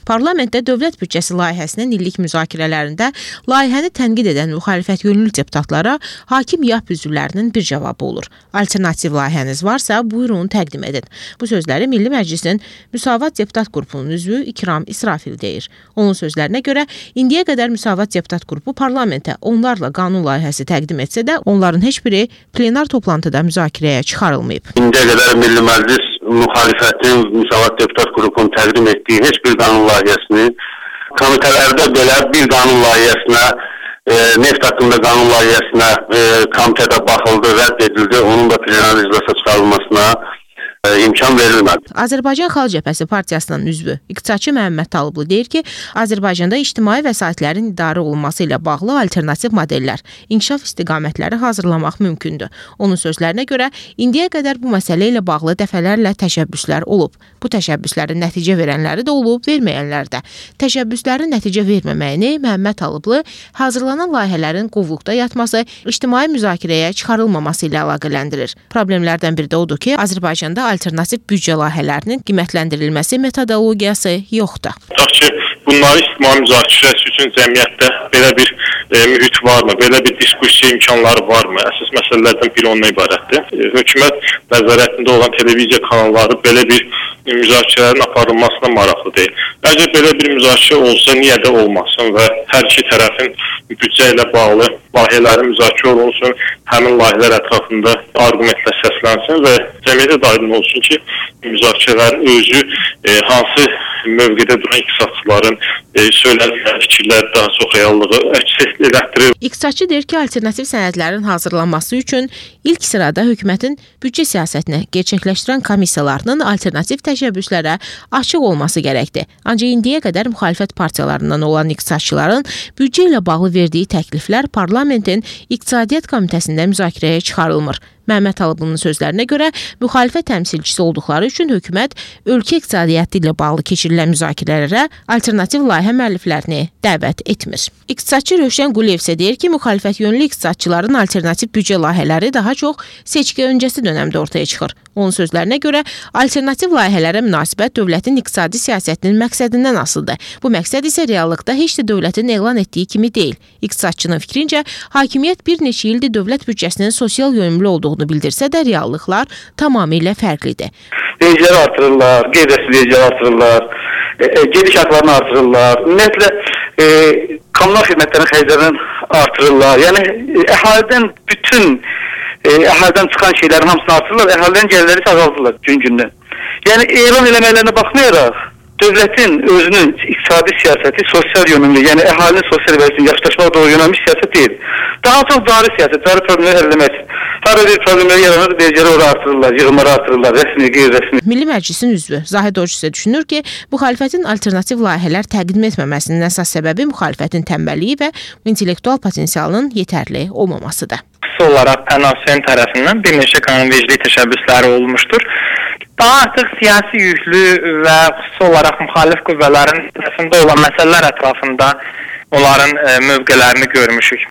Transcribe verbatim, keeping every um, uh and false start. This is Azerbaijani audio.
Parlamentdə dövlət büdcəsi layihəsinin illik müzakirələrində layihəni tənqid edən müxalifət yönlü deputatlara hakim Y A P üzvlərinin bir cavabı olur. Alternativ layihəniz varsa, buyurun təqdim edin. Bu sözləri Milli Məclisin Müsavat Deputat Qrupunun üzvü İkram İsrafil deyir. Onun sözlərinə görə, indiyə qədər Müsavat Deputat Qrupu parlamentə onlarla qanun layihəsi təqdim etsə də, onların heç biri plenar toplantıda müzakirəyə çıxarılmayıb. İndiyə qədər Milli Məclis müxalifətin Müsavat Deputat Qrupunun təqdim etdiyi heç bir qanun layihəsini, komitələrdə belə bir qanun layihəsinə, e, neft haqqında qanun layihəsinə e, komitədə baxıldı, rədd edildi, onun da plenar iclasa çıxarılmasına imkan verilmədi. Azərbaycan Xalq Cəbhəsi Partiyasının üzvü iqtisadçı Məhəmməd Talıblı deyir ki, Azərbaycanda ictimai vəsaitlərin idarə olunması ilə bağlı alternativ modellər, inkişaf istiqamətləri hazırlamaq mümkündür. Onun sözlərinə görə, indiyə qədər bu məsələ ilə bağlı dəfələrlə təşəbbüslər olub. Bu təşəbbüslərin nəticə verənləri də olub, verməyənlər də. Təşəbbüslərin nəticə verməməyini Məhəmməd Talıblı hazırlanan layihələrin qovluqda yatması, ictimai müzakirəyə çıxarılmaması ilə əlaqələndirir. Problemlərdən biri də odur ki, Azərbaycanda alternativ büdcə layihələrinin qiymətləndirilməsi metodologiyası yoxdur. Tutaq ki, bunları ictimai müzakirəsi üçün cəmiyyətdə belə bir e, mühit varmı, belə bir diskussiya imkanları varmı? Əsas məsələlərdən biri ondan ibarətdir. E, hökumət nəzarətində olan televiziya kanalları belə bir e, müzakirələrin aparılmasına maraqlı deyil. Bəlkə belə bir müzakirə olsa, niyə də olmasın və hər iki tərəfin büdcə ilə bağlı layihələrin müzakirə olunsun, həmin layihələr ətrafında arqumentlər səslənsin və cəmiyyətə də aydın olsun ki, müzakirələrin özü e, hansı mövqedə duran iqtisadçıların e, söylənilən fikirlər daha çox reallığı əks etdirir. İqtisadçı deyir ki, alternativ sənədlərin hazırlanması üçün ilk sırada hökumətin büdcə siyasətini gerçəkləşdirən komissiyalarının alternativ təşəbbüslərə açıq olması gərəkdir. Ancaq indiyə qədər müxalifət partiyalarından olan iqtisadçıların büdcə ilə bağlı verdiyi təkliflər parlamentin İqtisadiyyat Komitəsində müzakirəyə çıxarılmır. Məhəmməd Talıblı'nın sözlərinə görə, müxalifət təmsilçisi olduqları üçün hökumət ölkə iqtisadiyyatı ilə bağlı keçirilən müzakirələrə alternativ layihə müəlliflərini dəvət etmir. İqtisadçı Rövşən Quliyev isə deyir ki, müxalifət yönlü iqtisadçıların alternativ büdcə layihələri daha çox seçki öncəsi dönəmdə ortaya çıxır. Onun sözlərinə görə, alternativ layihələrə münasibət dövlətin iqtisadi siyasətinin məqsədindən asılıdır. Bu məqsəd isə reallıqda heç də dövlətin elan etdiyi kimi deyil. İqtisadçının fikrincə, hakimiyyət bir neçə ildir dövlət büdcəsinin sosial yönümlü olduğunu bildirsə də reallıqlar tamamilə fərqlidir. Vergiləri artırırlar, qeyri-rəsmi vergiləri artırırlar, e, e, gediş haqlarını artırırlar, ümumiyyətlə e, kommunal xidmətlərin xərclərini artırırlar. Yəni e, əhalidən bütün e, əhalidən çıxan şeylərin hamısını artırırlar, əhalilərin gəlirləri azaldırlar gün-gündən. Yəni elan eləməklərinə baxmayaraq, dövlətin özünün iqtisadi siyasəti sosial yönümlü, yəni əhalinin sosial vəziyyətini yaxşılaşmağa doğru yönəlmiş siyasət deyil. Daha çox cari siyasət, cari problemləri həll etmək. Hər bir problemləri yaranır, vergiləri oraya artırırlar, yığımları artırırlar, rəsmi, qeyri-rəsmi. Milli Məclisin üzvü Zahid Oruç isə düşünür ki, müxalifətin alternativ layihələr təqdim etməməsinin əsas səbəbi müxalifətin tənbəlliyi və intellektual potensialının yetərli olmamasıdır. Xüsusi olaraq Pənasyen tərəfindən bir neçə qanunvericilik təşəbbüsləri olmuşdur. Daha artıq siyasi yüklü və xüsusi olaraq müxalif qüvvələrin tərəfində olan məsələlər ətrafında onların e, mövqələrini görmüşük.